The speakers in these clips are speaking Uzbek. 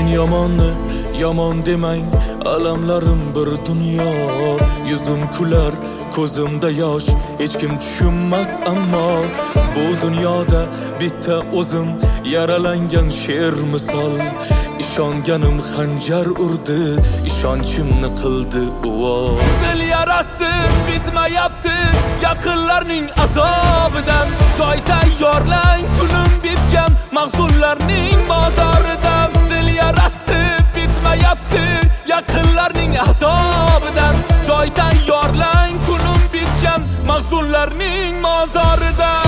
Men yomonni yomon demang, alamlarim bir dunyo. Yuzim kular, ko'zimda yosh, hech kim tushunmas ammo bu dunyoda bitta o'zim yaralangan sher misol. İşonganim xanjar urdi, ishonchimni qildi uvo. Dil yarasi bitmayapti, yaqinlarning azobidan. Joy tayyorlang, kunim bitgan mahzunlarning mozoridan. Dil yarasi bitmayapti, yaqinlarning azobidan. Joy tayyorlang, kunim bitgan mahzunlarning mozoridan.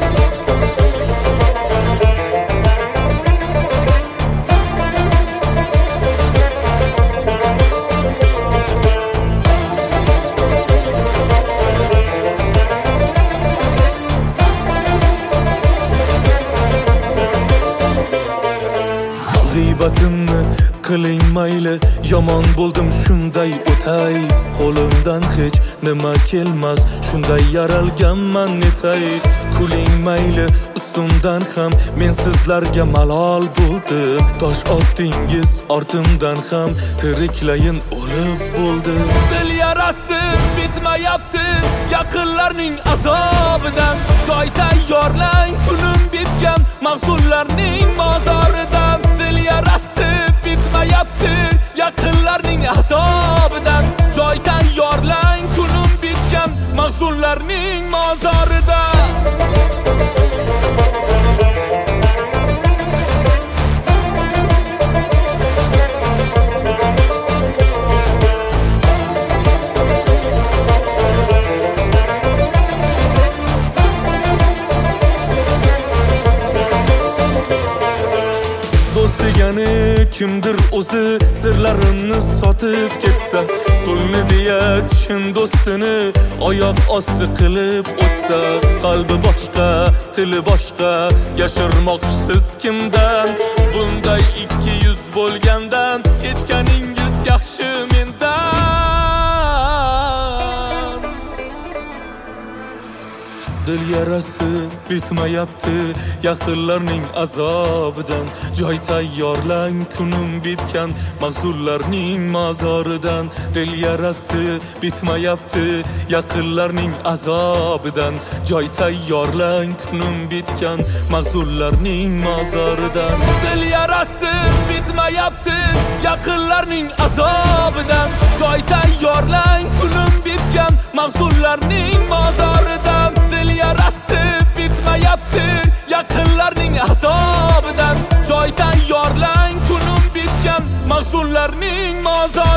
G'iybatimni qiling mayli, yomon bo'ldim shunday o'tay. Qo'limdan hech nima kelmas, shunday yaralganman netay. Kuling mayli, ustimdan ham men sizlarga malol bo'ldim. Tosh otdingiz ortimdan ham, tiriklayin o'lib bo'ldim. Dil yarasi bitmayapti, yaqinlarning azobidan. Joy tayyorlang, kunim bitgan mahzunlarning mozoridan. Dil yarasi bitmayapti, yaqinlarning azobidan. Joy tayyorlang, kunim bitgan mahzunlarning mozoridan. Degani kimdir o'zi sirlarimni sotib ketsa, pulni deya chin do'stini oyoq osti qilib o'tsa. Qalbi boshqa, tili boshqa, yashirmoqchisiz kimdan? Bunday 200 bo'lgandan kechganingiz yaxshi mendan. Dil yarasi bitmayapti, yaqinlarning azobidan. Joy tayyorlang, kunim bitgan mahzunlarning mozoridan. Dil yarasi bitmayapti, yaqinlarning azobidan. Joy tayyorlang, kunim bitgan mahzunlarning mozoridan. Dil yarasi bitmayapti, yaqinlarning azobidan. Joy tayyorlang, kunim bitgan mahzunlarning mozoridan. Dil yarasi bitmayapti, yaqinlarning azobidan. Joy tayyorlang, kunim bitgan mahzunlarning mozoridan.